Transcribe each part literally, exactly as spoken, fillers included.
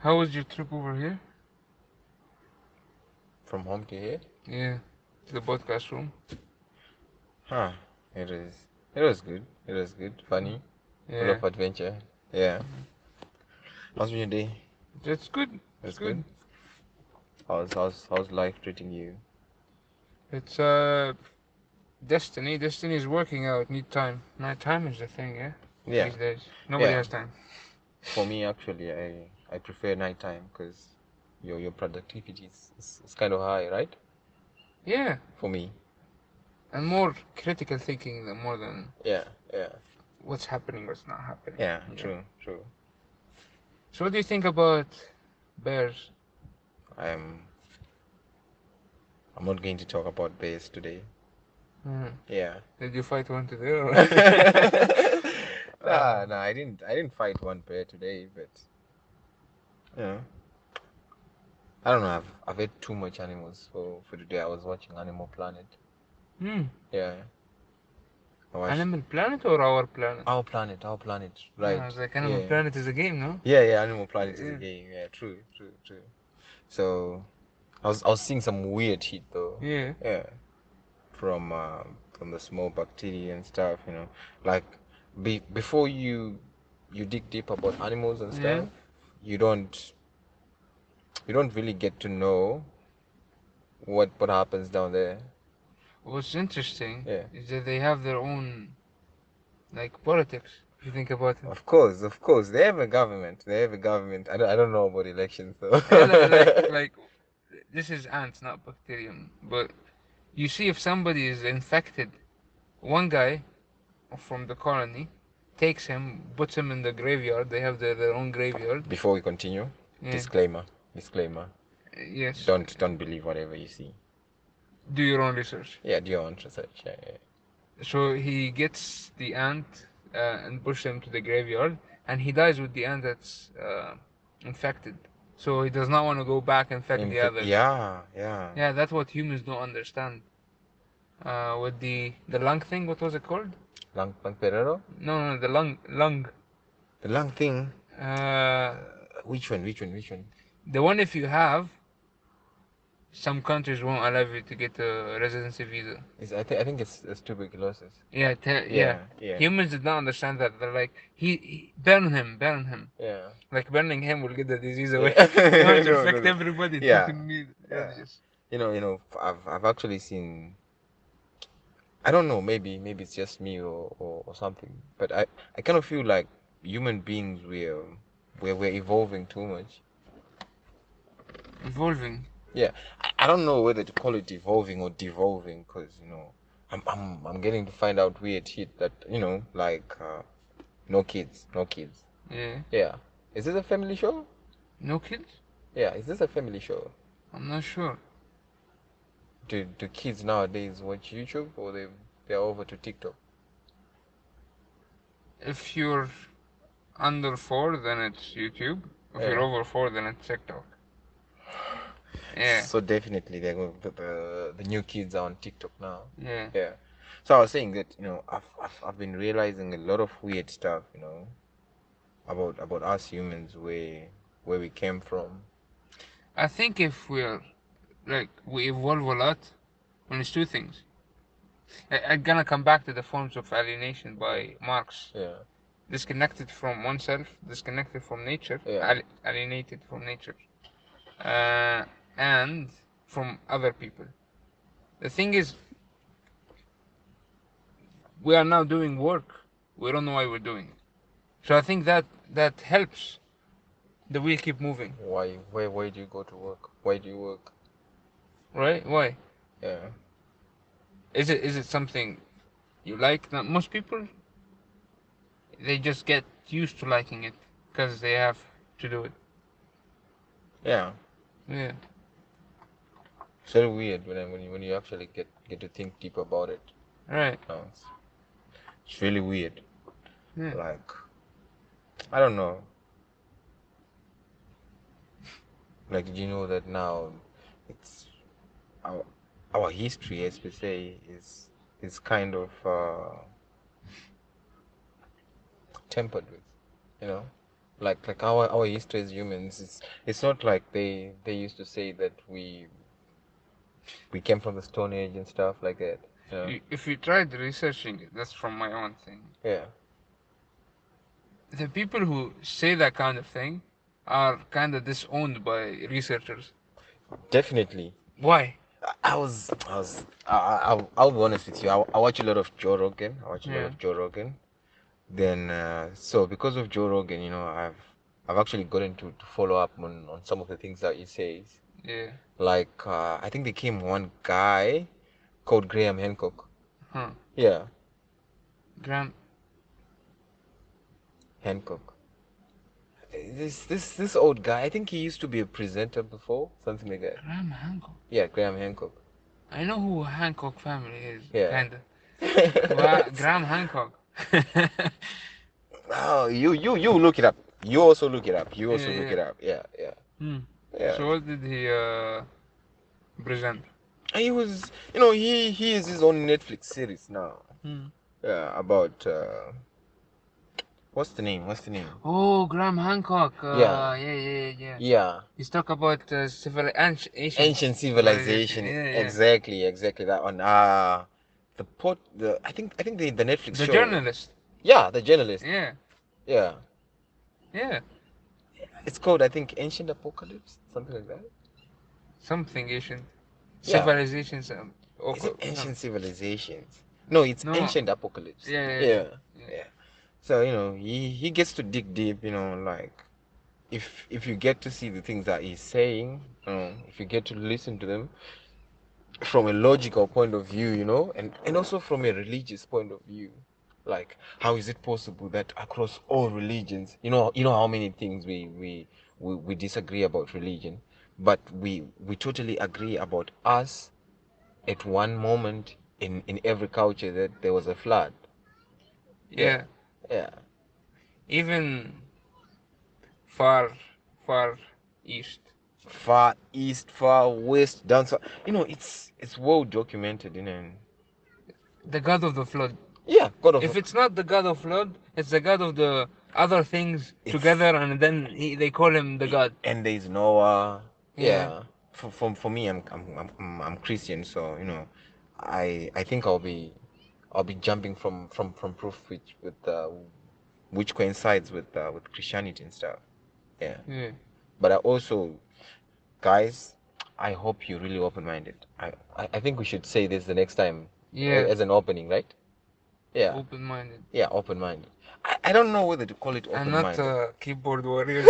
How was your trip over here? From home to here? Yeah, to the podcast room. Huh. It is. It was good. It was good. Funny. Full Yeah, of adventure. Yeah. How's your day? it's good. It's It's good. good. How's how's how's life treating you? It's uh destiny. Destiny is working out. Need time. Night time is the thing, yeah. Yeah. These days, nobody Yeah. has time. For me, actually, I I prefer nighttime because your your productivity is, is, is kind of high, right? Yeah, For me. and more critical thinking than more than Yeah. Yeah. what's happening, what's not happening. Yeah. Yeah. True. True. So, what do you think about bears? I'm I'm not going to talk about bears today. Hmm. Yeah. Did you fight one today? Or Nah, uh, nah, I didn't I didn't fight one bear today, but you know, I don't know, I've I've had too much animals for for today. I was watching Animal Planet. hmm. Yeah. I watched Animal Planet or Our Planet? Our Planet, Our Planet, Ah, I right. was like, Animal Yeah. Planet is a game, no? Yeah, yeah, Animal Planet is a Yeah. game. Yeah, true, true, true. So I was I was seeing some weird shit though. Yeah. Yeah. From uh, from the small bacteria and stuff, you know. Like be before you you dig deep about animals and Yeah. stuff, you don't you don't really get to know what what happens down there. What's interesting Yeah. is that they have their own like politics. If you think about it, Of course, of course. They have a government. They have a government. I don't, I don't know about elections though. yeah, li- like like this is ants, not bacterium. But you see, if somebody is infected, one guy from the colony takes him, puts him in the graveyard. They have their, their own graveyard. Before we continue, Yeah. disclaimer. Disclaimer. Yes. Don't don't believe whatever you see. Do your own research. Yeah, do your own research. Yeah, yeah. So he gets the ant uh, and pushes him to the graveyard, and he dies with the ant that's uh, infected. So he does not want to go back and infect the Inf- others. yeah, yeah. Yeah, that's what humans don't understand. Uh, with the the lung thing, what was it called? Lung, lung Perero? No, no, the lung lung. The lung thing. Uh, Which one? Which one? Which one? the one if you have, some countries won't allow you to get a residency visa. Is I think I think it's, it's tuberculosis. Yeah, te- yeah. Yeah, yeah, Humans did not understand that. They're like, he, he burn him, burn him. yeah. Like burning him will get the disease away. Yeah. No, it No, no, infect no. everybody. It Yeah. fucking need. Yeah, Yeah. they just- You know, you know. I've I've actually seen. I don't know. Maybe maybe it's just me or, or, or something. But I I kind of feel like human beings we're we're, we're evolving too much. Evolving. Yeah, I, I don't know whether to call it evolving or devolving because you know I'm I'm I'm getting to find out weird shit that you know like uh, no kids, no kids. Yeah. Yeah, is this a family show? No kids? Yeah, is this a family show? I'm not sure. Do do kids nowadays watch YouTube or they they're over to TikTok? If you're under four, then it's YouTube. If Yeah. you're over four, then it's TikTok. Yeah. So definitely they're going the, the the new kids are on TikTok now. Yeah. Yeah. So I was saying that you know I've I've, I've been realizing a lot of weird stuff you know about about us humans where where we came from. I think if we're like we evolve a lot, when it's two things. I, I'm gonna come back to the forms of alienation by Marx. Yeah. Disconnected from oneself, disconnected from nature, Yeah. ali- alienated from nature, uh, and from other people. The thing is, we are now doing work. We don't know why we're doing it. So I think that that helps the wheel keep moving, Why why why do you go to work? Why do you work? right? Why? Yeah. Is it is it something you like? Not most people, they just get used to liking it because they have to do it. Yeah. Yeah. It's very weird when I, when you when you actually get get to think deep about it. Right. No, it's, it's really weird. Yeah. Like I don't know. Like did you know that now it's our our history as we say is is kind of uh, tempered with, you know? Like like our our history as humans, it's it's not like they they used to say that we we came from the Stone Age and stuff like that. You know? You- If you tried researching it, that's from my own thing. Yeah. The people who say that kind of thing are kind of disowned by researchers. Definitely. Why? I I was I was I I I'll, I'll be honest with you. I, I watch a lot of Joe Rogan. I watch a lot Yeah. of Joe Rogan. Then uh, so because of Joe Rogan, you know, I've I've actually gotten to, to follow up on, on some of the things that he says. Yeah. Like uh, I think there came one guy called Graham Hancock. Huh. Yeah, Graham. Hancock. This this this old guy. I think he used to be a presenter before, something like that. Graham Hancock. Yeah, Graham Hancock. I know who Hancock family is. Yeah. Kinda. Gra- Graham Hancock. Oh, you you you look it up. You also look it up. You also Yeah, look yeah. it up. Yeah, yeah, Hmm. yeah. So what did he uh, present? He was, you know, he he is his own Netflix series now. Hmm. Yeah, about uh, what's the name? What's the name? Oh, Graham Hancock. Uh, Yeah, yeah, yeah, yeah. yeah. He's talk about uh, civil ancient, ancient Ancient civilization. Yeah, yeah. Exactly, exactly that one. Ah, the pot. The I think I think the the Netflix The show. journalist. Yeah, the journalist. Yeah, Yeah, yeah. it's called I think Ancient Apocalypse, something like that. Something ancient. Yeah. Civilizations. Um, or, Is it some- Ancient Civilizations? No, it's No. Ancient Apocalypse. Yeah, yeah, Yeah, yeah. yeah. Yeah. So you know, he he gets to dig deep. You know, like if if you get to see the things that he's saying, you know, if you get to listen to them from a logical point of view, you know, and and also from a religious point of view, like how is it possible that across all religions, you know, you know how many things we we we, we disagree about religion, but we we totally agree about us at one moment in in every culture that there was a flood. Yeah. Yeah. Even far, far east. Far east, far west, down south. You know, it's it's well documented, you know. The god of the flood. Yeah, God of If it's not the god of flood, it's the god of the other things It's- together, and then he, they call him the god. and there's Noah. Yeah. Yeah. For, for for me, I'm I'm I'm I'm I'm Christian, so you know, I I think I'll be I'll be jumping from from from proof which with uh, which coincides with uh, with Christianity and stuff. Yeah. Yeah. But I also, guys, I hope you're really open-minded. I I, I think we should say this the next time Yeah. as an opening, right? Yeah. Open-minded. Yeah, open-minded. I, I don't know whether to call it And not open-minded. uh, keyboard warriors.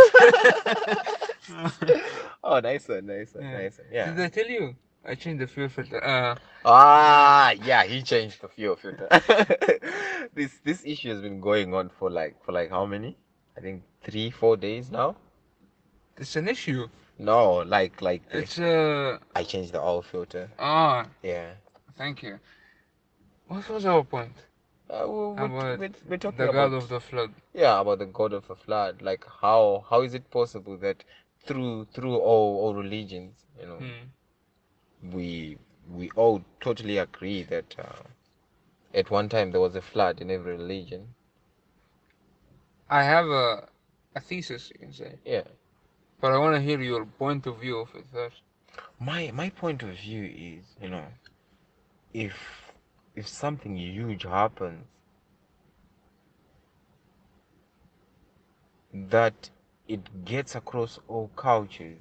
Oh, nice one, nice one, Yeah. nice one. Yeah. Did I tell you? I changed the fuel filter. Uh, Ah, yeah, he changed the fuel filter. This this issue has been going on for like for like how many? I think three, four days now. it's an issue. No, like like this. It's uh I changed the oil filter. ah. Yeah. Thank you. What was our point? Uh, we're, we're, About we're, we're talking the about god of the flood. yeah about the god of a flood. Like how how is it possible that through through all all religions, you know, Hmm. we we all totally agree that uh, at one time there was a flood in every religion. I have a a thesis, you can say, Yeah. but I want to hear your point of view of it first. My my point of view is, you know, if if something huge happens, that it gets across all cultures,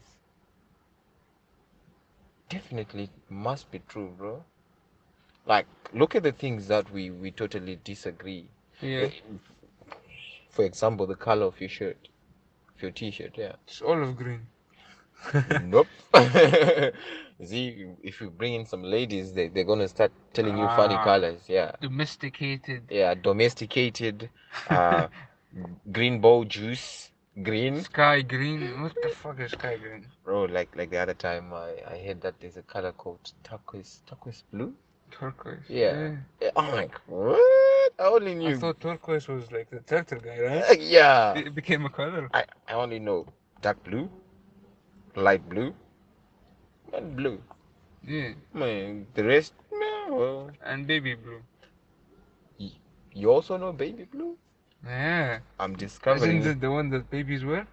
definitely it must be true, bro. Like, look at the things that we we totally disagree. Yeah, For example, the color of your shirt, of your t-shirt. Yeah. it's olive green. Nope. See, if you bring in some ladies, they they're gonna start telling you funny Ah. colors. Yeah. Domesticated. Yeah, domesticated, uh, green bowl juice, green. Sky green. What the fuck is sky green? Bro, like like the other time, I I heard that there's a color called turquoise, turquoise blue. Turquoise. Yeah. Yeah. I'm like, what? I only I knew. thought turquoise was like the turtle guy, right? Yeah. It became a color. I I only know dark blue, light blue, and blue. Yeah. Man, the rest, man, well, And baby blue. y- you also know baby blue? Yeah. I'm discovering Isn't it. it the one that babies wear?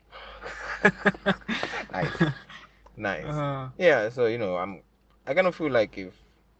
Nice, nice. Uh, Yeah, so you know, I'm. I kind of feel like if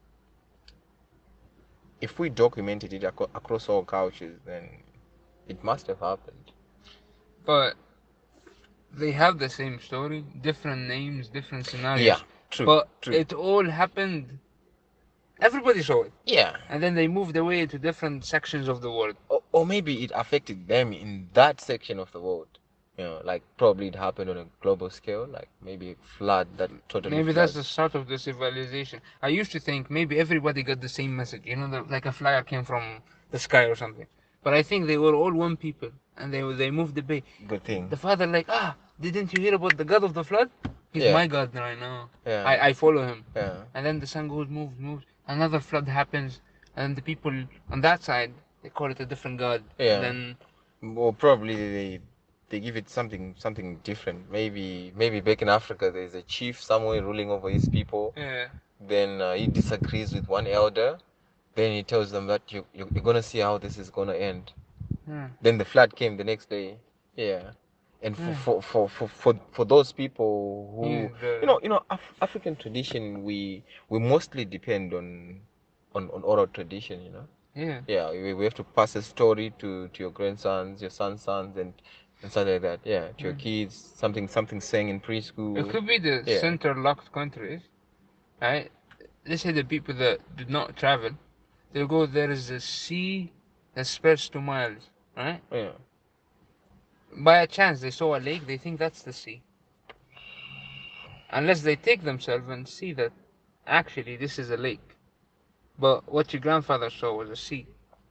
if we documented it aco- across all cultures, then it must have happened. but they have the same story, different names, different Yeah, scenarios. true, But true. it all happened. Everybody saw it. Yeah, And then they moved away to different sections of the world. or, or maybe it affected them in that section of the world. You know, like probably it happened on a global scale, like maybe a flood that totally Maybe that's floods. the start of the civilization. I used to think maybe everybody got the same message, you know, the, like a flyer came from the sky or something. But I think they were all one people, and they they moved the bay. Good thing. The father like, ah, didn't you hear about the God of the flood? He's Yeah, my God right now. yeah, I I follow him. yeah. And then the sun goes, moves, moves. Another flood happens, and the people on that side they call it a different God. And Yeah. then Or probably they they give it something something different. Maybe maybe back in Africa there's a chief somewhere ruling over his people. yeah, Then uh, he disagrees with one elder. Then he tells them that you you- you're gonna see how this is gonna end. yeah, Then the flood came the next day. Yeah. And for yeah. for, for, for, for, for those people He's who you the know you know Af- African tradition, we we mostly depend on on, on oral tradition, you know. yeah. Yeah, we, we have to pass a story to, to your grandsons, your son's sons, and and stuff like that. Yeah, to your Yeah. kids, something something saying in It preschool. could be the Yeah, center locked countries, right? Let's say the people that did not travel, they'll go, there is a sea that spreads two miles, right? yeah. By a chance, they saw a lake, they think that's the sea. Unless they take themselves and see that actually this is a lake. But what your grandfather saw was a sea.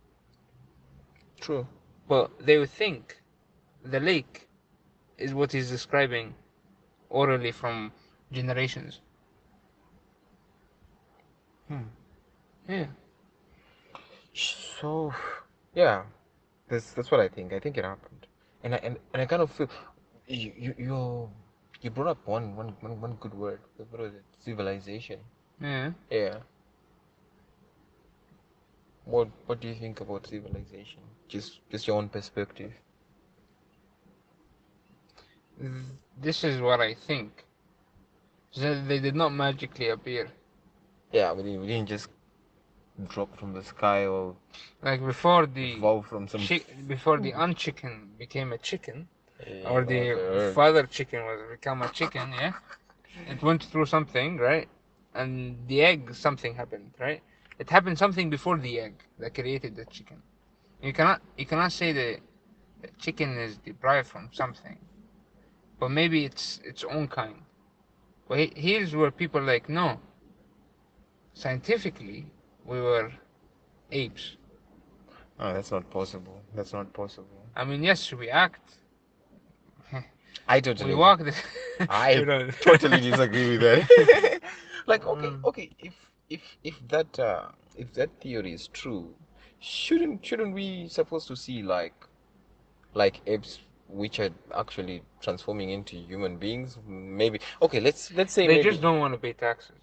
True. But they would think the lake is what he's describing orally from generations. Hmm. Yeah. So, yeah, that's that's what I think. I think it happened, and I and, and I kind of feel you you you you brought up one one one one good word. What was it? Civilization. Yeah. Yeah. What what do you think about civilization? Just just your own perspective. This is what I think. So they did not magically appear. Yeah, we didn't we didn't just drop from the sky or Like before the evolve from some. chi- before the unchicken became a chicken, Yeah, or I've the heard. father chicken was become a chicken, yeah. It went through something, right? And the egg, something happened, right? It happened something before the egg that created the chicken. You cannot you cannot say the the chicken is derived from something, but maybe it's its own kind. But he- here's where people are like, no, scientifically, we were apes. Oh, that's not possible. That's not possible. I mean, yes, we act, I we totally, walk the. I you know. totally disagree with that. Like, okay, Mm. okay, if if if that uh, if that theory is true, shouldn't shouldn't we supposed to see like like apes which are actually transforming into human beings? Maybe. Okay, let's let's say They maybe. just don't want to pay taxes.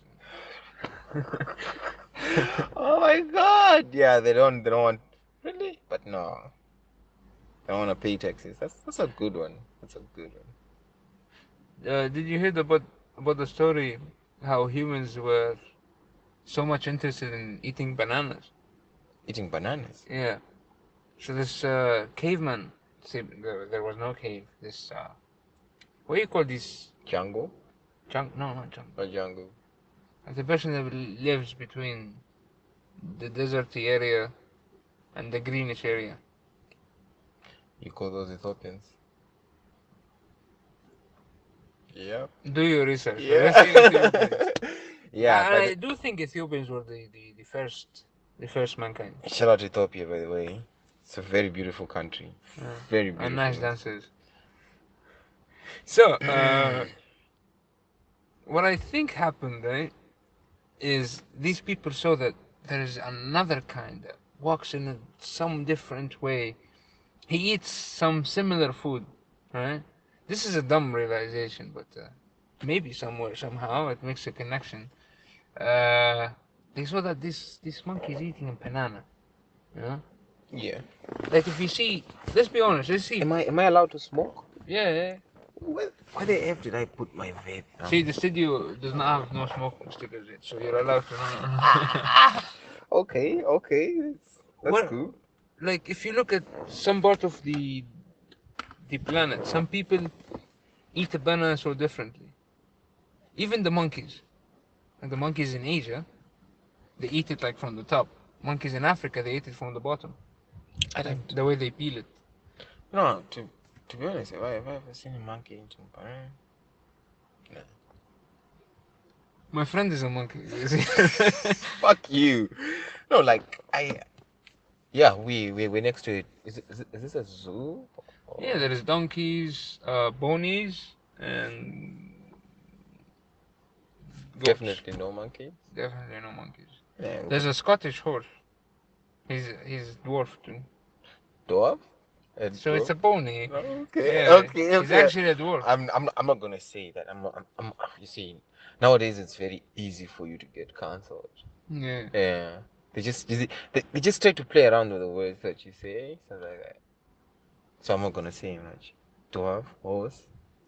Oh my God! Yeah, they don't they don't want really, but no, they don't want to pay taxes. That's that's a good one. That's a good one. Uh, did you hear about about the story how humans were so much interested in eating bananas? Eating bananas. Yeah. So this uh, caveman, see, there, there was no cave. This uh, what do you call these Jungle junk? No, not junk. or jungle? Like the person that lives between the deserty area and the greenish area. You call those Ethiopians? Yep. Do your research. Let's see Ethiopians. Yeah. Yeah, And but I do think Ethiopians were the, the, the first the first mankind. shout out to Ethiopia, by the way. It's a very beautiful country. Yeah. Very And beautiful. nice dancers. So, uh, what I think happened, right, is these people saw that there is another kind that walks in a, some different way. He eats some similar food, right? This is a dumb realization, but uh, maybe somewhere, somehow, it makes a connection. Uh, they saw that this this monkey is eating a banana, you know? Yeah. Like if you see, let's be honest, let's see. Am I am I allowed to smoke? Yeah, yeah. Where, where the F did I put my vape now? See, the studio does not have no smoking stickers yet, so you're allowed to. Okay, okay. That's, that's What? cool. Like if you look at some part of the the planet, some people eat a banana so differently. Even the monkeys, and the monkeys in Asia, they eat it like from the top. Monkeys in Africa, they eat it from the bottom. I Like don't. the way they peel it. No, to to be honest, have I, have I ever seen a monkey eating banana? No. My friend is a monkey. You see? Fuck you. No, like I. Yeah, we we we're next to it. Is it, is, it, is this a zoo? Or- Yeah, there is donkeys, uh, ponies, and goats. Definitely no monkeys. Definitely no monkeys. Yeah, There's a Scottish horse. He's he's dwarf too. dwarf. A So it's a dwarf? pony. Okay, Yeah, okay, he's okay. actually a dwarf. I'm I'm not, I'm not gonna say that. I'm not. I'm, I'm. You see, nowadays it's very easy for you to get cancelled. Yeah. Yeah. They just they, they they just try to play around with the words that you say, something like that. So I'm not gonna say much. Dwarf, horse.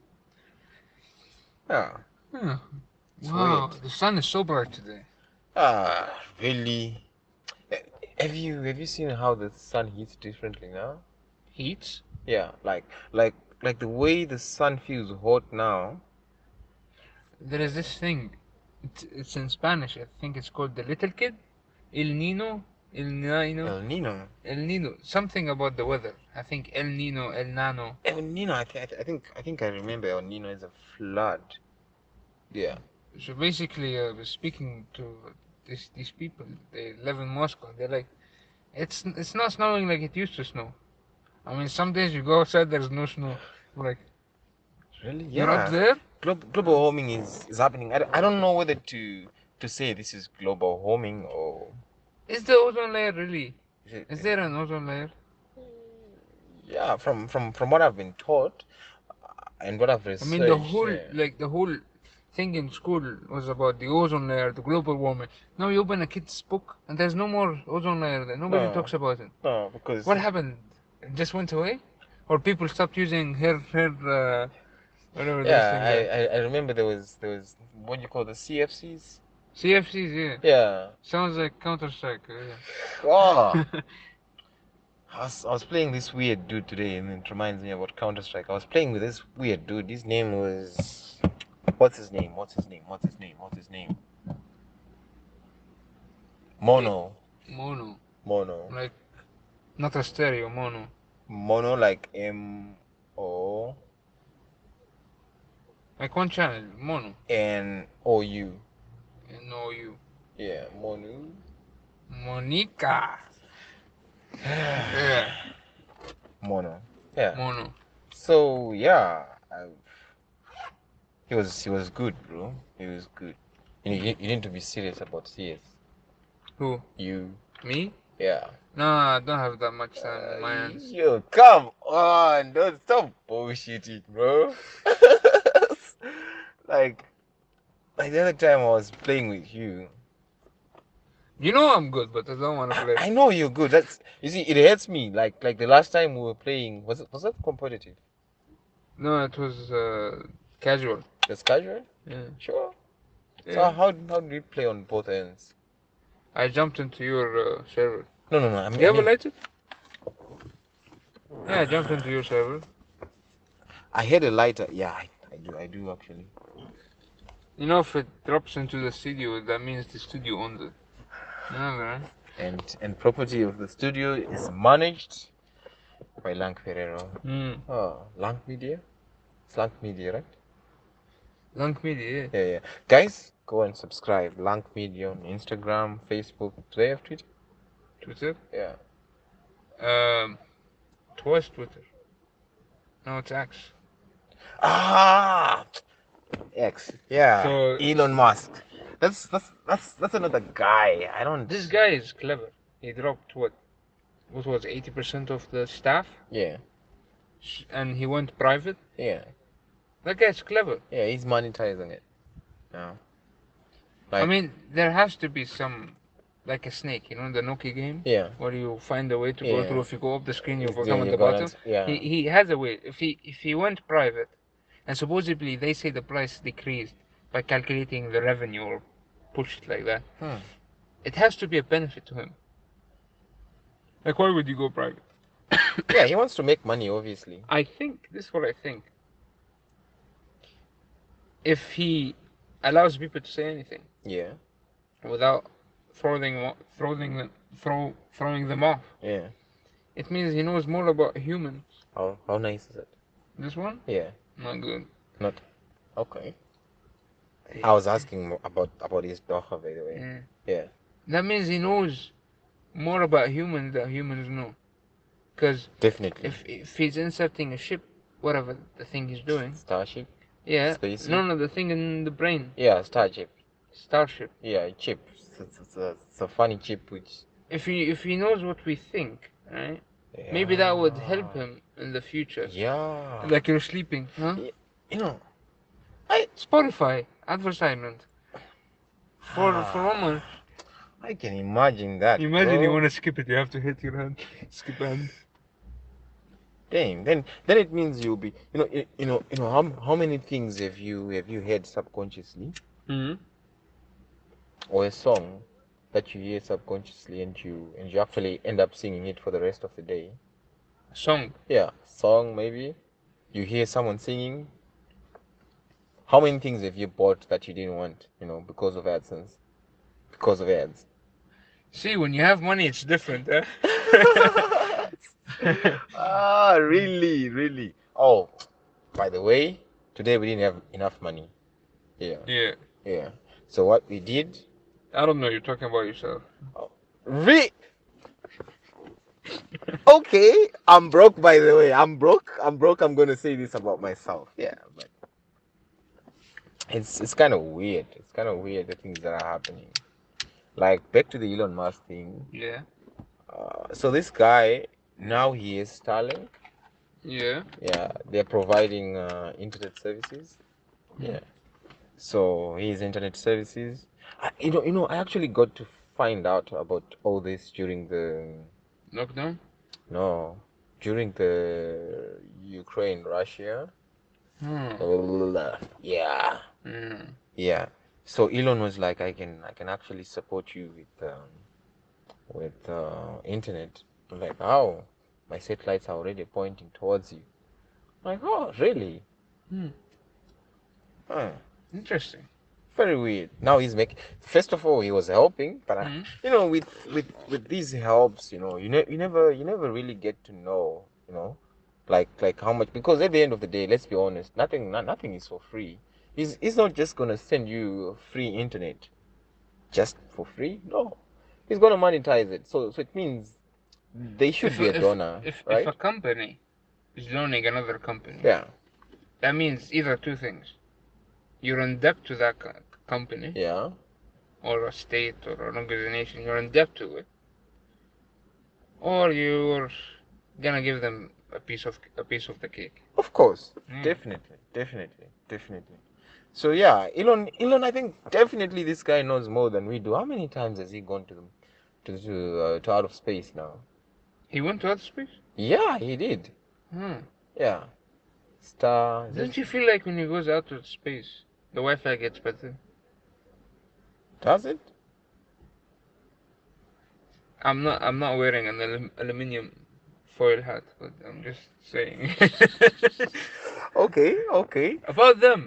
Ah, Huh. it's Wow, weird. the sun is so bright today. Ah, really? Eh, Have you have you seen how the sun heats differently now? Heat? Yeah, like like like the way the sun feels hot now. There is this thing. It's, it's in Spanish. I think it's called the little kid. El Nino. El Nino. El Nino. El Nino. Something about the weather. I think El Nino. El Nano. El Nino. I, th- I think I think I remember El Nino is a flood. Yeah. So basically, I was speaking to this, these people. They live in Moscow. They're like, it's it's not snowing like it used to snow. I mean, some days you go outside, there's no snow. I'm like, Really? you're up Yeah. there? Global, global warming is, is happening. I, don't- I don't know whether to to say this is global warming or Is the ozone layer really? is it, Is there an ozone layer? yeah, from, from from what I've been taught uh, and what I've I researched. mean, the whole yeah. like the whole thing in school was about the ozone layer, the global warming. Now you open a kid's book and there's no more ozone layer there. Nobody No. talks about it. No, because What happened? It just went away, or people stopped using hair hair uh, whatever those yeah, things I, are. I I remember there was there was what you call the C F Cs. C F Cs, yeah. Yeah. Sounds like Counter Strike. Yeah. Oh. I was, I was playing this weird dude today, and it reminds me about Counter Strike. I was playing with this weird dude. His name was. What's his name? What's his name? What's his name? What's his name? Mono. Mono, Mono. like not a stereo. Mono. Mono, like M O Like one channel. Mono. N O U. N O U. Yeah, Mono. Monica. Yeah. Mono. Yeah. Mono. So yeah, I, he was he was good, bro. He was good. You need, you need to be serious about C S. Who? You. Me? Yeah. No, I don't have that much time on my Uh, hands. yo, come on, don't stop bullshitting, bro. like, like the other time I was playing with you. You know I'm good, but I don't want to play. I know you're good. That's you see, it hurts me. Like, like the last time we were playing, was it was that competitive? No, it was uh, casual. That's casual. Yeah. Sure. So Yeah. how how do we play on both ends? I jumped into your uh, server. No, no, no. I mean, You I have a mean, lighter? Yeah, I jumped into your server. I had a lighter. Yeah, I, I do. I do actually. You know, if it drops into the studio, that means the studio owns it. You know that, right? And and property of the studio is managed by Lank Ferrero. Mm. Oh, Lank Media. It's Lank Media, right? Lank Media, yeah. Yeah, yeah. Guys, go and subscribe. Lank Media on Instagram, Facebook. Do they have Twitter? Twitter? Yeah. Um, twice Twitter. No, it's X. Ah, X. Yeah. So- Elon Musk. That's that's that's that's another guy. I don't. This guy is clever. He dropped what? What was eighty percent of the staff? Yeah. Sh- And he went private? Yeah. That guy's clever. Yeah. He's monetizing it. Yeah. I Like- mean, there has to be some like a snake, you know, the Nokia game, Yeah. where you find a way to go Yeah. through. If you go up the screen, you It's- become yeah, at you're the gonna. bottom. Yeah. He he has a way. If he if he went private, and supposedly they say the price decreased by calculating the revenue or bullshit like that, Hmm. it has to be a benefit to him. Like, why would you go private? Yeah, he wants to make money, obviously. I think this is what I think. If he allows people to say anything Yeah. without throwing them, throwing them, throw, throwing them off, Yeah. it means he knows more about humans. How how nice is it? This one, Yeah. not good. Not okay. I was asking mo- about about his daughter, by the way. Yeah. Yeah. That means he knows more about humans than humans know. Because Definitely. if if he's inserting a ship, whatever the thing he's doing, Starship. yeah, Spaceship. no, no, the thing in the brain, Yeah, Starship. starship. Yeah, chip. It's, it's, it's, a, it's a funny chip which. If he if he knows what we think, right? Maybe that would help Yeah. him in the future. Yeah. Like you're sleeping, huh? Y- You know. Spotify advertisement for for women. I can imagine that. Imagine you bro. want to skip it, you have to hit your hand, skip hand. Damn. Then then it means you'll be. You know. You, you know. You know. How how many things have you have you heard subconsciously, Mm-hmm. or a song that you hear subconsciously and you and you actually end up singing it for the rest of the day? Song. Yeah, song maybe. You hear someone singing. How many things have you bought that you didn't want, you know, because of AdSense? Because of ads. See, when you have money, it's different, huh? Ah, really, really. Oh, by the way, today we didn't have enough money. Yeah, Yeah. yeah. So what we did, I don't know. You're talking about yourself. re. Okay, I'm broke. By the way, I'm broke. I'm broke. I'm gonna say this about myself. Yeah, but it's it's kind of weird. It's kind of weird the things that are happening. Like back to the Elon Musk thing. Yeah. Uh, so this guy now he is Starlink. Yeah. Yeah, they're providing uh, internet services. Yeah. So his internet services. I, you know, you know, I actually got to find out about all this during the Lockdown. no, during the Ukraine Russia. Hmm. Yeah, Mm. yeah. So Elon was like, I can, I can actually support you with, um, with uh, internet. I'm like, oh, my satellites are already pointing towards you. I'm like, oh, really? Hmm. Huh. Interesting. Very weird. Now he's making. First of all, he was helping, but I, Mhm. you know, with with with these helps, you know, you ne- you never you never really get to know, you know, like like how much, because at the end of the day, let's be honest, nothing not, nothing is for free. He's he's not just gonna send you free internet, just for free. No, he's gonna monetize it. So so it means they should If be a if donor, if if right? a company is loaning another company, Yeah, that means either two things: you're in debt to that co- company, yeah. or a state or an organization. You're in debt to it, or you're gonna give them a piece of a piece of the cake. Of course, Mm. definitely, definitely, definitely. So yeah, Elon, Elon, I think definitely this guy knows more than we do. How many times has he gone to to to, uh, to out of space now? He went to outer space. Yeah, he did. Hmm. Yeah, star. Don't you feel like when he goes out to space, the Wi-Fi gets better? Does it? I'm not. I'm not wearing an alum, aluminium foil hat, but I'm just saying. Okay, okay. About them,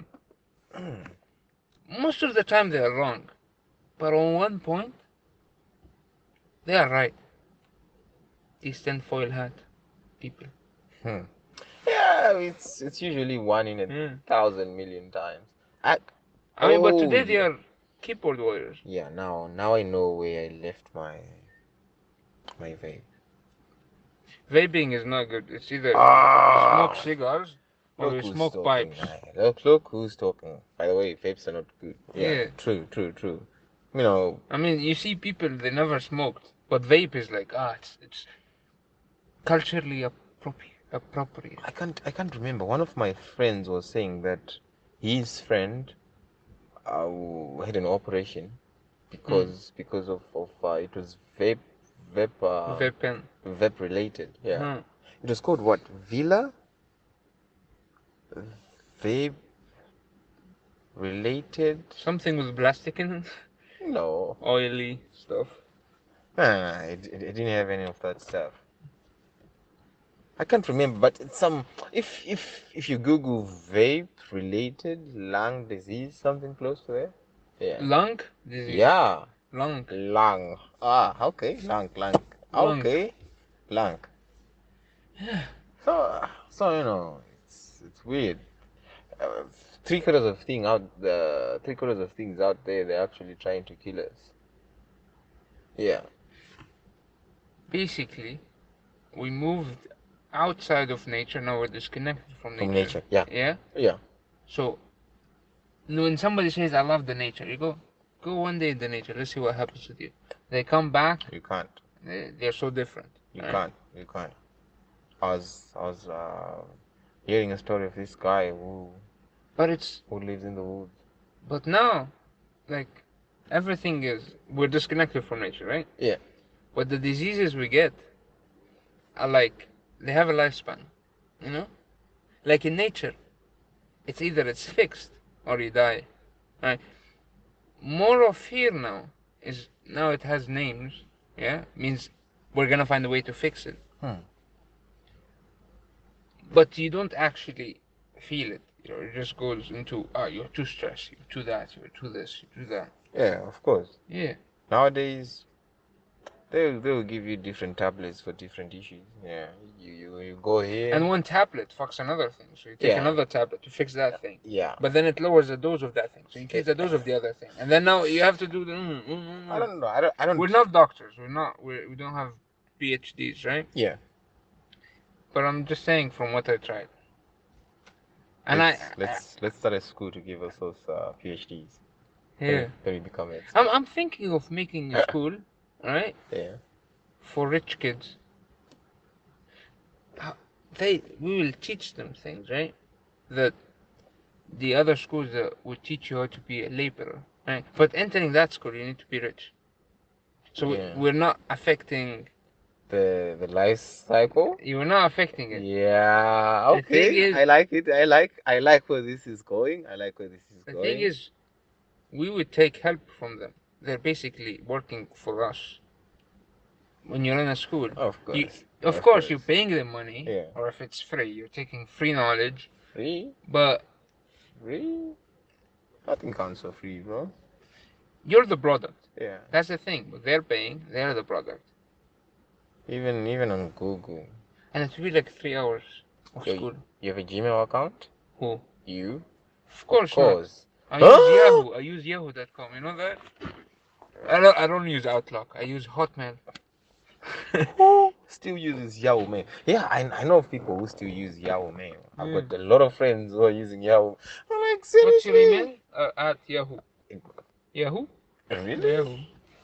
most of the time they are wrong, but on one point, they are right. These tin foil hat people. Hmm. Yeah, it's it's usually one in a Yeah. thousand million times. I, I mean, but oh, today they yeah. are keyboard warriors. Yeah, now now I know where I left my my vape. Vaping is not good. It's either you Ah. smoke cigars or Look you who's smoke talking. pipes. Aye, Look, look who's talking. By the way, vapes are not good. Yeah, Yeah. true, true, true. You know, I mean, you see people they never smoked, but vape is like ah, it's it's culturally appropriate. Appropriate. I can't, I can't remember. One of my friends was saying that his friend uh, had an operation, because because of of uh, it was vape vape uh, Vape pen. vape related. Yeah, Huh. it was called what? Villa vape related. Something with plastic in it. No, Oily stuff. ah, it, it, it didn't have any of that stuff. I can't remember, but it's some. If if if you Google vape related lung disease, something close to it. Yeah. Lung disease. Yeah. Lung. Lung. Ah, okay. Lung, lung. Lung. Okay. Lung. Yeah. So, so you know, it's it's weird. Uh, three quarters of thing out the three quarters of things out there, they're actually trying to kill us. Yeah. Basically, we moved outside of nature. Now we're disconnected from nature. From nature. Yeah. Yeah. Yeah. So when somebody says, "I love the nature," you go, go one day in the nature. Let's see what happens with you. They come back. You can't. They, they're so different. You right? can't. You can't. I was I was uh, hearing a story of this guy who But it's who lives in the woods. but now, like everything is we're disconnected from nature, right? Yeah. But the diseases we get are like they have a lifespan, you know. Like in nature, it's either it's fixed or you die. Right? More of here now is now it has names. Yeah, means we're gonna find a way to fix it. Hmm. But you don't actually feel it. You know, it just goes into ah, you're too stressed, you're too that, you're too this, you're too that. Yeah, of course. Yeah. Nowadays, they they will give you different tablets for different issues. Yeah, you you, you go here. And one tablet fucks another thing, so you take Yeah. another tablet to fix that thing. Yeah. But then it lowers the dose of that thing, so you increase the dose of the other thing, and then now you have to do the. Mm, mm, mm, I mm. don't know. I don't. I don't. We're not doctors. We're not. We're, we don't have PhDs, right? Yeah. But I'm just saying from what I tried. And let's, I, let's let's start a school to give us those uh, PhDs. I When yeah, we, when we become it. I'm I'm thinking of making a school, right, Yeah. for rich kids. How- They we will teach them things, right, that the other schools that would teach you how to be a laborer, right? But entering that school, you need to be rich. So Yeah. we, we're not affecting. The the life cycle. You are not affecting it. Yeah. The thing Okay. is- I like it. I like I like where this is going. I like where this is The going. thing is, we would take help from them. They're basically working for us. When you're in a school, Of course. you, of, course, you're paying them money, Yeah. or if it's free, you're taking free knowledge. Free. But Free. Nothing counts for free, bro. you're the product. Yeah. That's the thing. But they're paying. They're the product. Even even on Google. And it will be like three hours of Yeah, school. You have a Gmail account? Who? You? Of course, Of course. not. I Huh? use Yahoo. I use Yahoo dot com. You know that? I don't. I don't use Outlook. I use Hotmail. Who still uses Yahoo Mail? Yeah, I, I know of people who still use Yahoo Mail. I've Yeah. got a lot of friends who are using Yahoo. I'm like, What's your seriously? email? Uh, at Yahoo. Yahoo. Really? Yahoo.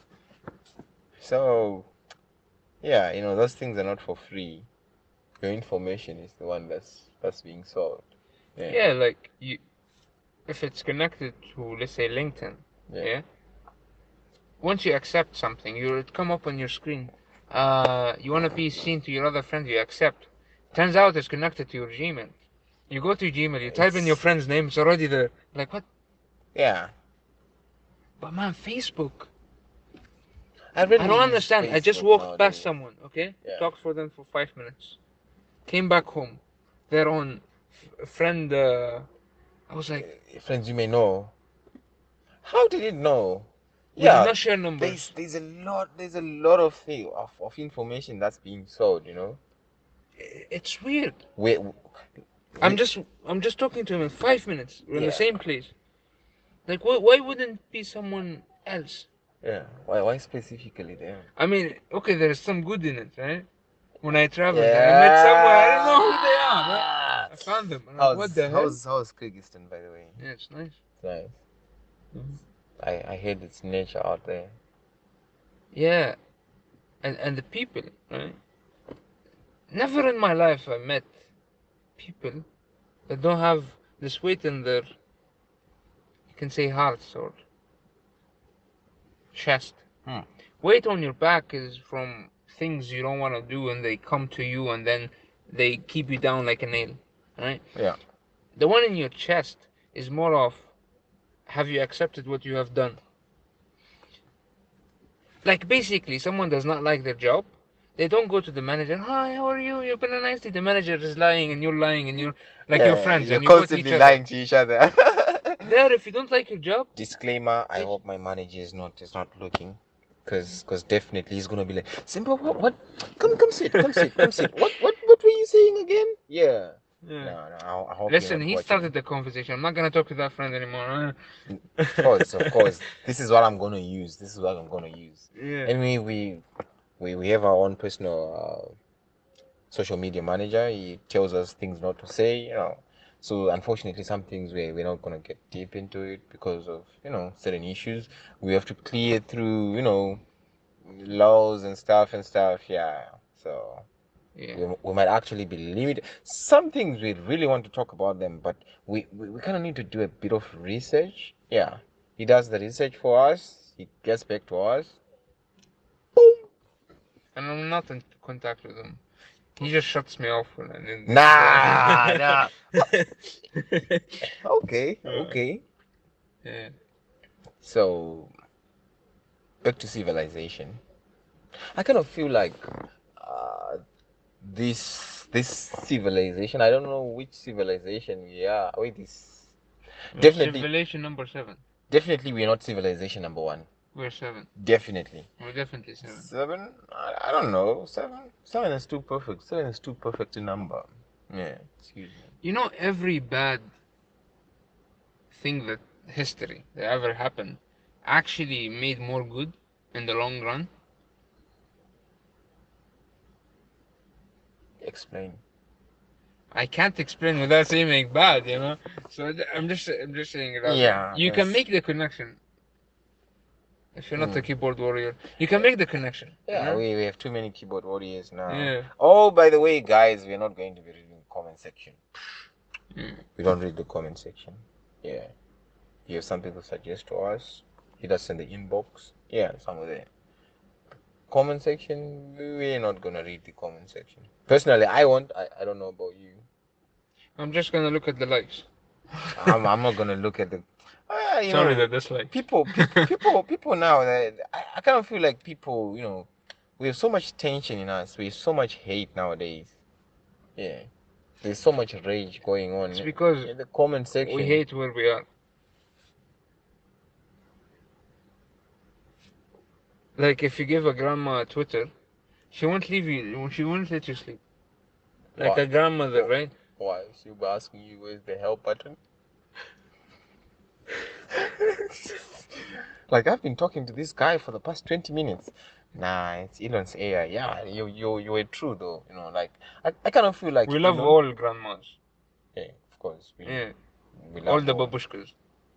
So, yeah, you know, those things are not for free. Your information is the one that's that's being sold. Yeah. Yeah, like you. If it's connected to, let's say, LinkedIn. Yeah. Yeah. Once you accept something, you it come up on your screen. Uh, you want to be seen to your other friend, you accept. Turns out it's connected to your Gmail. You go to Gmail, you type in your It's- friend's name, it's already there. Like what? Yeah. But man, Facebook. I, really I don't use understand. I just Facebook walked nowadays. past someone, okay? Yeah. Talked for them for five minutes. Came back home. They're on f- friend. Uh, I was like, Uh, Friends you may know. How did it know? we did not share numbers. There's there's a lot there's a lot of thing of, of information that's being sold, you know. It's weird. We, I'm we- just I'm just talking to him in five minutes. We're in Yeah. the same place. Like why why wouldn't it be someone else? yeah. Why why specifically them? I mean, okay, there's some good in it, right? When I traveled, and I met someone. I don't know who they are. Right? I found them. I'm like, How's, what the hell? how's how's Kyrgyzstan, by the way? Yeah, it's nice. It's nice. Mhm. I I heard it's nature out there. Yeah, and and the people, right? Never in my life I met people that don't have this weight in their, you can say, hearts or chest. Hmm. Weight on your back is from things you don't want to do and they come to you and then they keep you down like a nail, right? Yeah. The one in your chest is more of, have you accepted what you have done? Like basically, someone does not like their job. They don't go to the manager. Hi, how are you? You've been a nice day. The manager is lying, and you're lying, and you're like your Yeah, friends, you're and you go to each constantly other. lying to each other. There, if you don't like your job, Disclaimer: I It- hope my manager is not is not looking, cause cause definitely he's gonna be like, Simba, what what? Come come sit, come sit, come sit. What what what were you saying again? Yeah. yeah. No, no. I, I hope Listen, you're not he watching. started the conversation. I'm not gonna talk to that friend anymore. Of course, of course. This is what I'm gonna use. This is what I'm gonna use. Yeah. Anyway, we we we have our own personal uh, social media manager. He tells us things not to say, you know. So unfortunately, some things we we're not gonna get deep into it because of you know certain issues. We have to clear through you know laws and stuff and stuff. Yeah. So Yeah. we, we might actually be limited. Some things we really want to talk about them, but we we, we kind of need to do a bit of research. Yeah. He does the research for us. He gets back to us. And I'm not in contact with him. He just shuts me off when I need this. Nah, nah. Okay, Yeah. okay. Yeah. So back to civilization. I kind of feel like uh, this this civilization. I don't know which civilization we are. Wait, this definitely Civilization number seven. definitely we're not civilization number one. We're seven. Definitely. We're definitely seven. Seven? I, I don't know. Seven? Seven is too perfect. Seven is too perfect a number. Yeah. Excuse me. You know, every bad thing that history that ever happened actually made more good in the long run. Explain. I can't explain without saying bad, you know. So I'm just I'm just saying it out. Yeah. You can yes. make the connection if you're not a Mm. keyboard warrior. You can make the connection. Yeah, you know? we, we have too many keyboard warriors now. Yeah. Oh, by the way, guys, we're not going to be reading the comment section. Mm. We don't read the comment section. Yeah. You have something to suggest to us? Hit us in the inbox. Yeah, somewhere there. Comment section, we're not gonna read the comment section. Personally, I won't. I, I don't know about you. I'm just gonna look at the likes. I'm, I'm not gonna look at the. Uh, you Sorry, know, the dislikes. people, people, people, people now. That I, I kind of feel like people. You know, we have so much tension in us. We have so much hate nowadays. Yeah, there's so much rage going on It's because in the comment section. we hate where we are. Like if you give a grandma a Twitter, she won't leave you. She won't let you sleep. Like Why? a grandmother, right? Why? She'll be asking you where's the help button. Like I've been talking to this guy for the past twenty minutes. Nah, it's Elon's A I. Yeah, you you you were true though. You know, like I, I kind of feel like We love Elon, all grandmas. yeah, of course. We, Yeah, we all love the babushkas.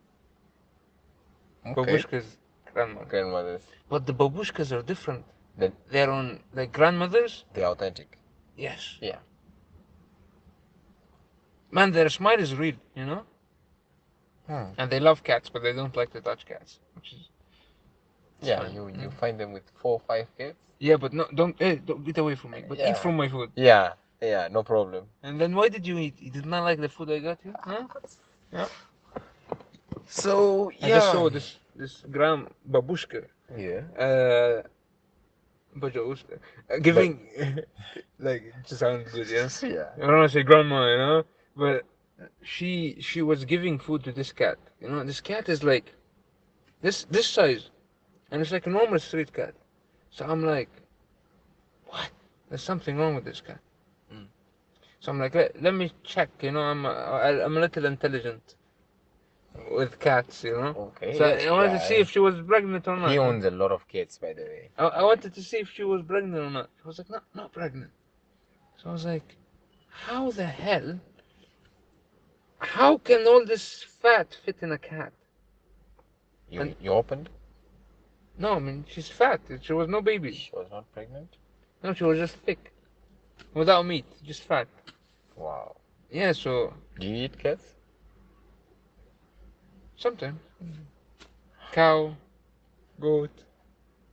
Okay. Babushkas, grandmas. Grandmothers. But the babushkas are different. The, They're on like grandmothers. they're authentic. Yes. Yeah. Man, their smile is real, you know. Hmm. And they love cats, but they don't like to touch cats, which is Yeah, fine. you you Mm. find them with four or five kids. Yeah, but no, don't, eh, don't get away from me. But Yeah. eat from my food. Yeah, yeah, no problem. And then why did you eat? You did not like the food I got you? Huh? Yeah. So yeah. I just saw this this grand babushka. Yeah. Uh, babushka, uh, giving like it just sounds good, yes. Yeah. I don't want to say grandma, you know, but she she was giving food to this cat. You know, this cat is like this this size, and it's like a normal street cat. So I'm like, what? There's something wrong with this cat. Mm. So I'm like, let, let me check. You know, I'm I, I'm a little intelligent with cats. You know, Okay. so I wanted to Yeah. see if she was pregnant or not. He owns a lot of cats, by the way. I, I wanted to see if she was pregnant or not. She was like, not not pregnant. So I was like, how the hell? How can all this fat fit in a cat? You And- you opened? No, I mean she's fat. She was no baby. She was not pregnant. No, she was just thick, without meat, just fat. Wow. Yeah, so Do you eat cats? sometimes cow, goat.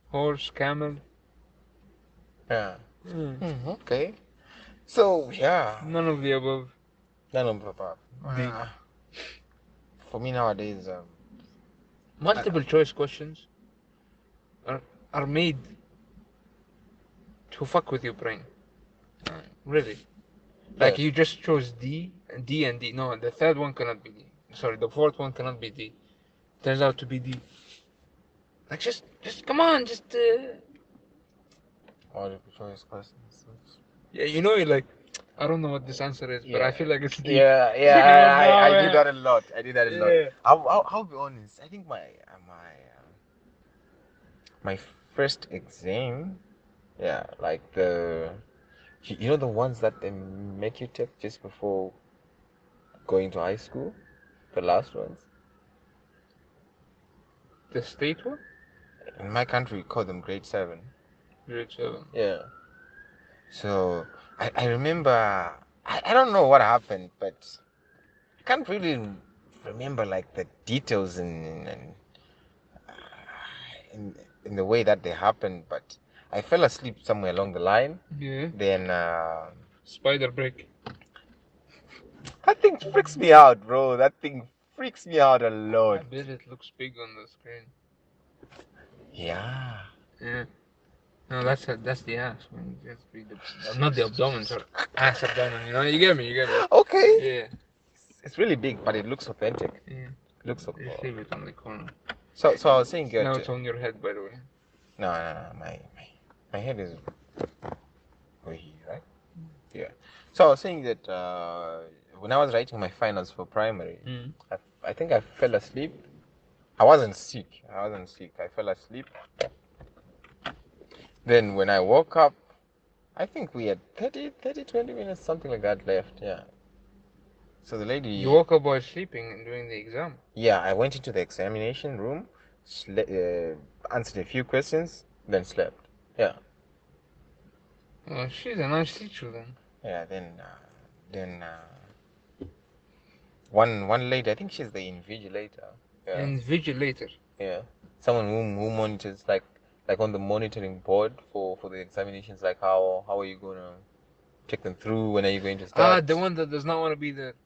Horse, camel. Yeah. Mm. Hmm, okay. So yeah, None of the above. none of the above. D. Uh, for me nowadays, um, I, Multiple choice questions are, are made to fuck with your brain. Uh, really. Like yes. you just chose D, D and D. No, the third one cannot be D. Sorry, the fourth one cannot be D. Turns out to be D. Like just, just come on, just. Uh... Multiple choice questions. Yeah, you know, you're like, I don't know what this answer is, but I Yeah. feel like it's D. Yeah, It's yeah, like out of I, I, I do nowhere. that a lot. I do that a lot. Yeah. I'll, I'll, I'll be honest. I think my, uh, my, uh, my first exam, yeah, like the, you you know, the ones that they make you take just before going to high school, the last ones. The state one? In my country, we call them grade seven. Grade seven. Yeah. So I, I remember, I, I don't know what happened, but I can't really remember like the details in, in, in, in the way that they happened, but I fell asleep somewhere along the line. Yeah. Then uh, Spider break. that thing freaks me out, bro. That thing freaks me out a I lot. bet it looks big on the screen. Yeah. Yeah. No, that's a, that's the ass. Man. That's the, the, not the abdomen, sorry. Ass abdomen. You know, you get me. You get me. Okay. Yeah. It's really big, but it looks authentic. Yeah. It looks so Just cool. leave it on the corner. So, so I was saying, Now uh, it's on your head, by the way. no, no, no, my, my, my head is over here, right? Yeah. So I was saying that uh, when I was writing my finals for primary, Mm. I, I think I fell asleep. I wasn't sick. I wasn't sick. I fell asleep. Then when I woke up, I think we had thirty, thirty, twenty minutes, something like that left. Yeah. So the lady. You woke up while sleeping and doing the exam. Yeah, I went into the examination room, sle- uh, answered a few questions, then slept. Yeah. Oh, she's a nice teacher then. Yeah. Then, uh, then uh, one one lady. I think she's the invigilator. Yeah. Invigilator. Yeah. Someone who who monitors like like on the monitoring board for for the examinations. Like how how are you gonna take them through? When are you going to Ah, start? the one that does not want to be there,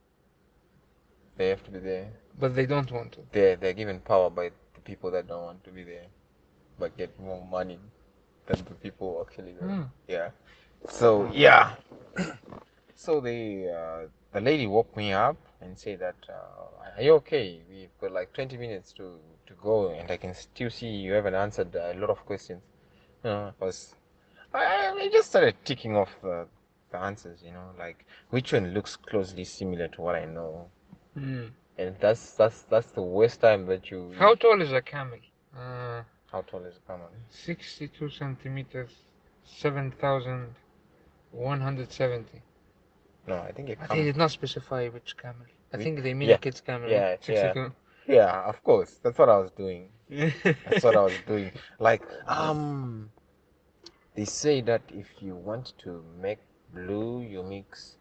They have to be there. but they don't want to. They're they're given power by the people that don't want to be there, but get more money than the people actually there. Hmm. Yeah. So yeah. So the uh, the lady woke me up and said that, uh, "Are you okay? We've got like twenty minutes to to go, and I can still see you haven't answered a lot of questions." You know, I was I, I just started ticking off the, the answers. You know, like which one looks closely similar to what I know, Hmm. and that's that's that's the worst time that you. How tall is a camel? Uh, How tall is a camel? sixty-two centimeters, seven thousand one hundred seventy. No, I think a But they camel. did not specify which camel. I We- think they mean yeah, a kid's camel. yeah, Right? sixty-two. Yeah, of course. That's what I was doing. Yeah. That's what I was doing. Like, um, they say that if you want to make blue, you mix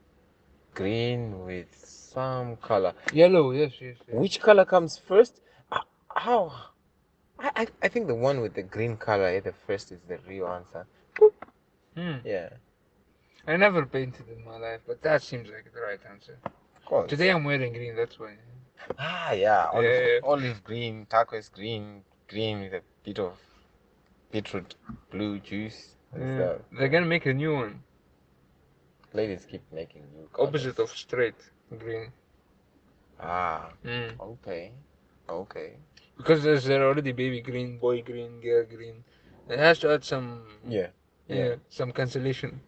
green with some color. Yellow, yes, yes, yes. Which color comes first? Uh, how? I, I I think the one with the green color at the first is the real answer. Hmm. Yeah, I never painted in my life, but that seems like the right answer. of course. Today I'm wearing green, that's why. Ah, yeah, olive, Yeah. olive green, turquoise green, green with a bit of beetroot blue juice. and Yeah. stuff. They're gonna make a new one. Ladies keep making new colors. Opposite of straight green. Ah, Mm. okay, okay. Because there's there already baby green, boy green, girl green. It has to add some Yeah, yeah, yeah. some cancellation.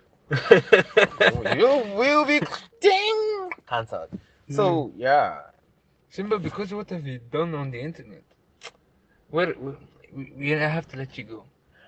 You will be ding cancelled. So yeah, Simba, because what have you done on the internet? Where we, we, we have to let you go.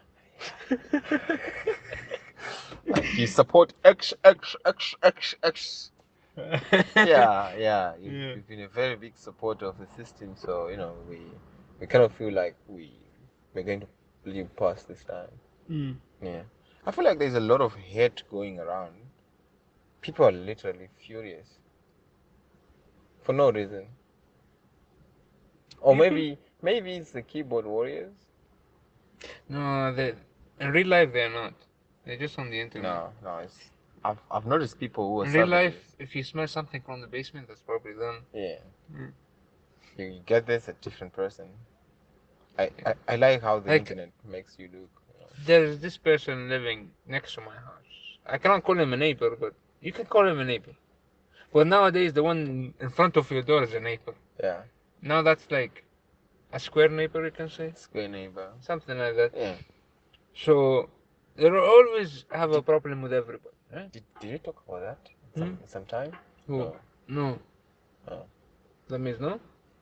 you support X X X X X. Yeah, yeah. You've, Yeah. you've been a very big supporter of the system, so you know we we kind of feel like we we're going to live past this time. Mm. Yeah, I feel like there's a lot of hate going around. People are literally furious for no reason. Or People? maybe maybe it's the keyboard warriors. No, they in real life they're not. They're just on the internet. No, no, it's I've I've noticed people who are In real savages. life, if you smell something from the basement, that's probably them. Yeah. Mm. You, you get this a different person. I, I, I like how the Like- internet makes you look. You know. There's this person living next to my house. I cannot call him a neighbor, but you can call him a neighbor. But nowadays, the one in front of your door is a neighbor. Yeah. Now that's like a square neighbor, you can say. Square neighbor. Something like that. Yeah. So, they will always have a problem with everybody, right? Did, did you talk about that some, Hmm? sometime? Who? No. No. Oh. That means no?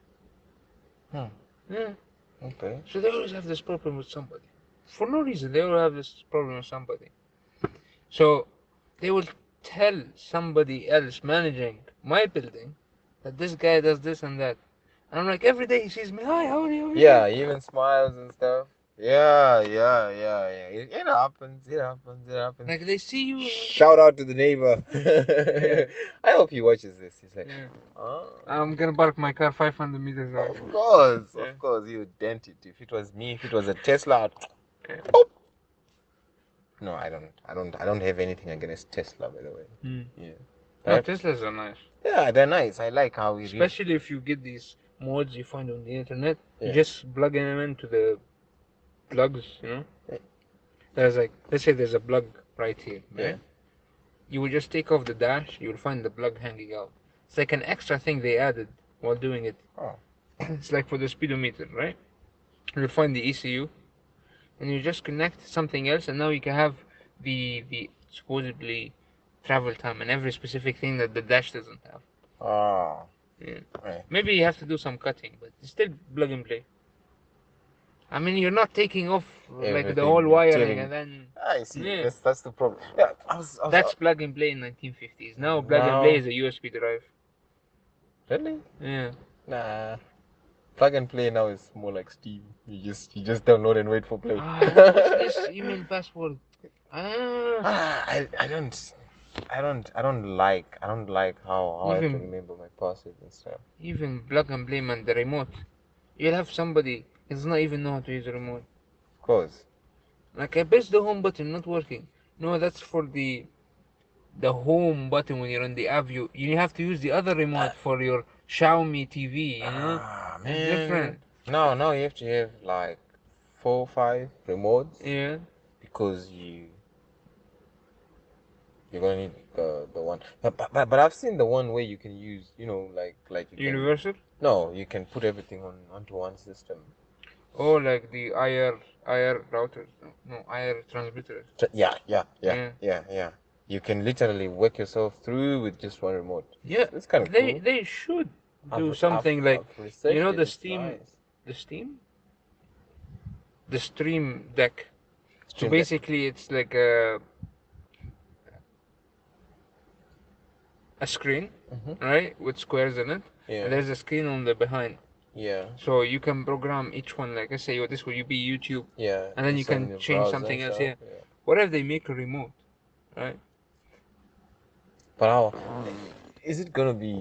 Hmm. Yeah. Okay. So they always have this problem with somebody. For no reason, they always have this problem with somebody. So they will tell somebody else managing my building that this guy does this and that. And I'm like, every day he sees me, hi, how are you? How are you Yeah, doing?" he even smiles and stuff. Yeah, yeah, yeah, yeah. It, it happens. It happens. It happens. Like they see you. Shout out to the neighbor. I hope he watches this. He's like, Yeah. oh. I'm gonna park my car five hundred meters away. Of course, Yeah. of course, he would dent it. If it was me, if it was a Tesla, I'd- Okay. no, I don't, I don't, I don't have anything against Tesla, by the way. Mm. Yeah, No, Right? Teslas are nice. yeah, they're nice. I like how we. Especially if you get these mods you find on the internet. Yeah. You just plug them into the plugs, you know? Yeah. There's like, let's say there's a plug right here, right? Yeah. You will just take off the dash, you'll find the plug hanging out. It's like an extra thing they added while doing it. Oh. It's like for the speedometer, right? You'll find the E C U, and you just connect something else, and now you can have the the supposedly travel time and every specific thing that the dash doesn't have. Oh. Yeah. Right. Maybe you have to do some cutting, but it's still plug and play. I mean, you're not taking off like the Everything, whole you're wiring chilling. and then I see. Yeah. That's that's the problem. Yeah, I was. I was that's plug and play in nineteen fifties. Now plug and Now- play is a U S B drive. really. Yeah. Nah. Plug and play now is more like Steam. You just you just download and wait for play. Ah, what's this email password? Ah. Ah, I, I don't I don't I don't like I don't like how, how I have to Even- remember my password and stuff. Even plug and play, man, the remote. You'll have somebody who does not even know how to use a remote. Of course. Like I press the home button, not working. No, that's for the the home button when you're on the app. You you have to use the other remote for your Xiaomi T V. You know, Ah, it's man. different. No, no, you have to have like four five remotes Yeah. because you you're gonna need the the one. But, but but I've seen the one where you can use, you know, like like you can, Universal. no, you can put everything on onto one system. Oh, like the I R I R routers. No, no I R transmitters. Tr- Yeah, yeah, yeah, Yeah. yeah, yeah. You can literally work yourself through with just one remote. Yeah. It's kind of They cool. they should do I've- something I've- like I've researched you know it, the it's Steam- nice. the Steam, the Stream Deck. So Stream Deck. basically, it's like a a screen, Mhm. right, with squares in it. Yeah, And there's a screen on the behind, yeah, so you can program each one. Like I say, oh, this will be YouTube. yeah. And then you It's on can the change browser something and else, stuff, yeah. What if they make a remote, right? But how is it gonna be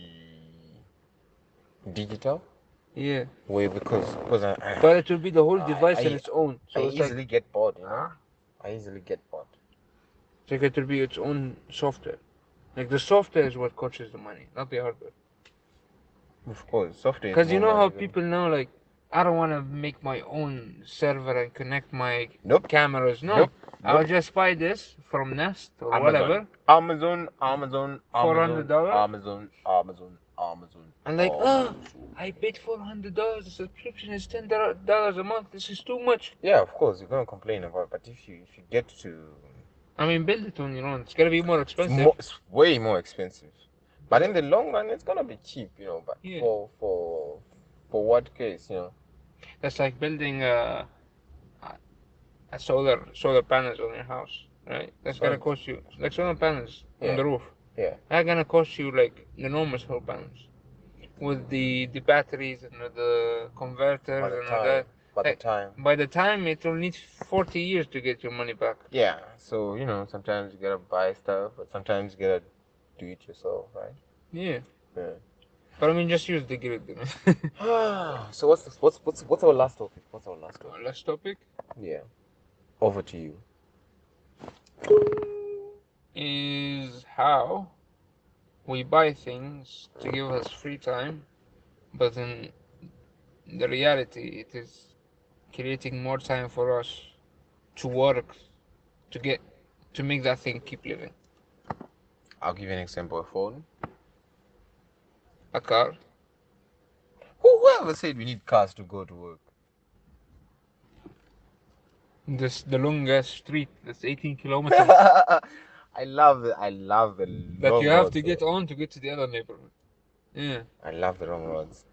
digital? Yeah, Way because because I I, but it will be the whole I- device I- on its own. I So it's easily like, get bored, you know. I easily get bored. it's like it will be its own software. Like the software is what costs the money, not the hardware. Of course, software. is Because you more know how money than- people now like, I don't want to make my own server and connect my Nope. cameras. No, Nope. I'll Nope. just buy this from Nest or Amazon. whatever. Amazon, Amazon, four hundred dollars? Amazon, Amazon, Amazon. And like, Amazon. oh, I paid four hundred dollars. The subscription is ten dollars a month. This is too much. Yeah, of course you're gonna complain about it, but if you if you get to I mean, build it on your own. It's gonna be more it's, expensive. mo- it's way more expensive, but in the long run it's gonna be cheap, you know. But Yeah. for for for what case, you know? That's like building a, a, a solar solar panels on your house, right? That's gonna Solar- cost you like solar panels Yeah. on the roof. Yeah. That's gonna cost you like the normal solar panels, with the the batteries and the converters By the and all time, that. by the Like- time. By the time it will need forty years to get your money back. Yeah. So you know, sometimes you gotta buy stuff, but sometimes you gotta do it yourself, right? Yeah. Yeah. But I mean, just use the grid. You know? So what's what's what's what's our last topic? What's our last topic? Last topic Yeah. Over to you. is how we buy things to give us free time, but in the reality, it is creating more time for us to work to get to make that thing keep living. I'll give you an example. A phone. A car. Who whoever said we need cars to go to work? This the longest street. That's eighteen kilometers I love it. I love the that long you have roads, to get though. on to get to the other neighborhood. Yeah. I love the long roads.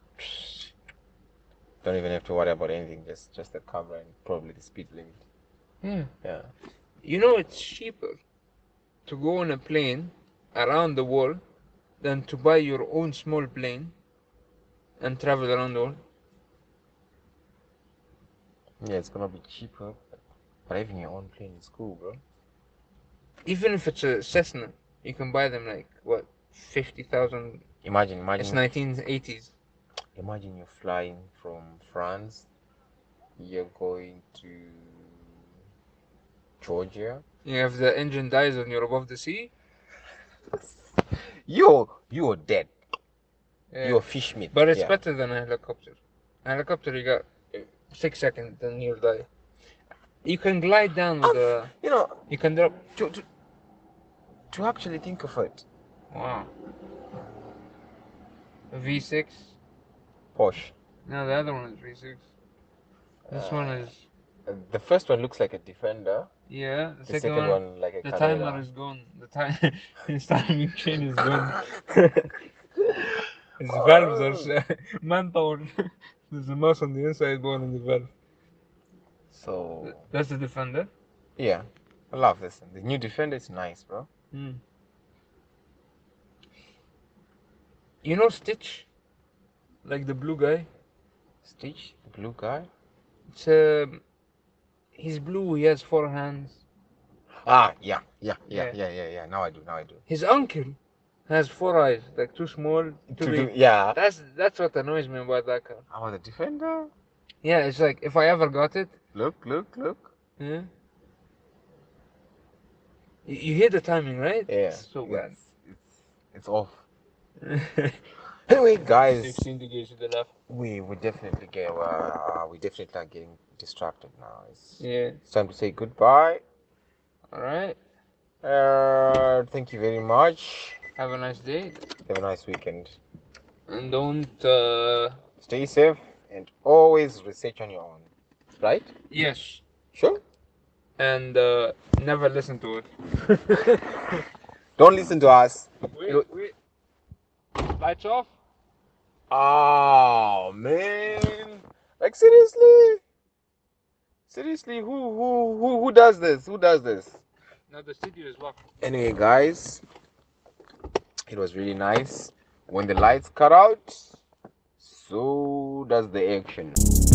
Don't even have to worry about anything. Just just the camera and probably the speed limit. Yeah. Yeah. You know, it's cheaper to go on a plane around the world than to buy your own small plane and travel around the world. Yeah, it's gonna be cheaper, but having your own plane is cool, bro. Even if it's a Cessna, you can buy them like what fifty thousand. Imagine, It's imagine, nineteen eighties. imagine you're flying from France. You're going to Georgia. You have the engine dies and you're above the sea. You're you're dead. Yeah. You're fish meat. But it's yeah. better than a helicopter. A helicopter, you got uh, six seconds, then you'll die. You can glide down with a. You know, You can drop. to, to to actually think of it, Wow. A V six. Porsche. No, the other one is V six. This one Uh, is. Uh, The first one looks like a Defender. Yeah, the The second, second one. one like a The Carrera. timer is gone. The time. His timing chain is gone. His valves are sh- manpower. There's a mouse on the inside, one on the valve. So That's the Defender. yeah, I love this one. The new Defender is nice, bro. Hmm. You know Stitch? Like the blue guy? Stitch, the blue guy. It's um, he's blue, he has four hands. Ah, yeah, yeah, yeah, Yeah. yeah, yeah, yeah. Now I do, now I do. His uncle has four eyes, like too small, too To big. do, yeah. That's that's what annoys me about that car. I want a Defender. Yeah, it's like if I ever got it, Look, look, look. yeah. You, you hear the timing, right? Yeah. It's so bad. It's, it's, it's off. Anyway, guys, sixteen degrees to the left. we we definitely get uh, we definitely are getting distracted now. It's, Yeah. it's time to say goodbye. All right. Uh, thank you very much. Have a nice day, Have a nice weekend. and don't. Uh... Stay safe and always research on your own. Right? Yes. Sure. And uh, never listen to it. Don't listen to us. Wait, wait. Lights off. Oh man! Like seriously? Seriously, who who who who does this? Who does this? Now the studio is locked. Anyway, guys, it was really nice. When the lights cut out, so does the action.